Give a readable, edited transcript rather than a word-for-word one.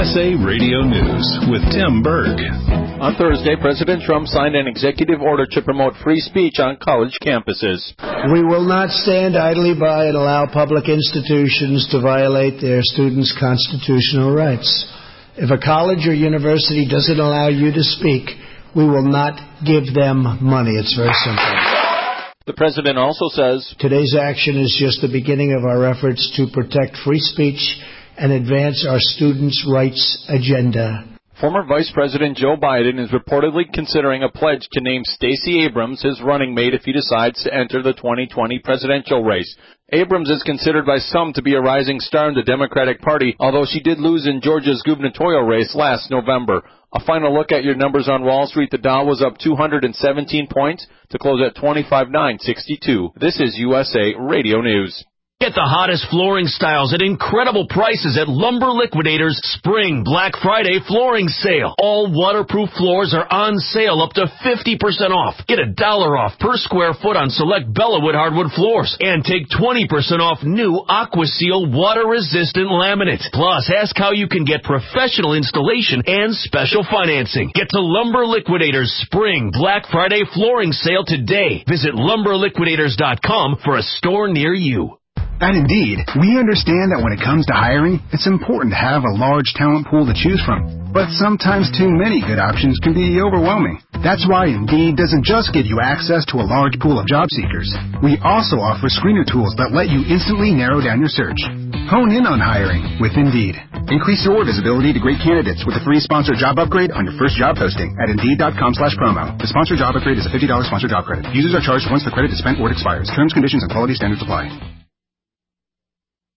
USA Radio News with Tim Berg. On Thursday, President Trump signed an executive order to promote free speech on college campuses. We will not stand idly by and allow public institutions to violate their students' constitutional rights. If a college or university doesn't allow you to speak, we will not give them money. It's very simple. The president also says, today's action is just the beginning of our efforts to protect free speech and advance our students' rights agenda. Former Vice President Joe Biden is reportedly considering a pledge to name Stacey Abrams his running mate if he decides to enter the 2020 presidential race. Abrams is considered by some to be a rising star in the Democratic Party, although she did lose in Georgia's gubernatorial race last November. A final look at your numbers on Wall Street. The Dow was up 217 points to close at 25,962. This is USA Radio News. Get the hottest flooring styles at incredible prices at Lumber Liquidators Spring Black Friday Flooring Sale. All waterproof floors are on sale up to 50% off. Get $1 off per square foot on select Bellawood hardwood floors. And take 20% off new AquaSeal water-resistant laminate. Plus, ask how you can get professional installation and special financing. Get to Lumber Liquidators Spring Black Friday Flooring Sale today. Visit LumberLiquidators.com for a store near you. At Indeed, we understand that when it comes to hiring, it's important to have a large talent pool to choose from. But sometimes too many good options can be overwhelming. That's why Indeed doesn't just give you access to a large pool of job seekers. We also offer screener tools that let you instantly narrow down your search. Hone in on hiring with Indeed. Increase your visibility to great candidates with a free sponsored job upgrade on your first job posting at Indeed.com/promo. The sponsored job upgrade is a $50 sponsored job credit. Users are charged once the credit is spent or it expires. Terms, conditions, and quality standards apply.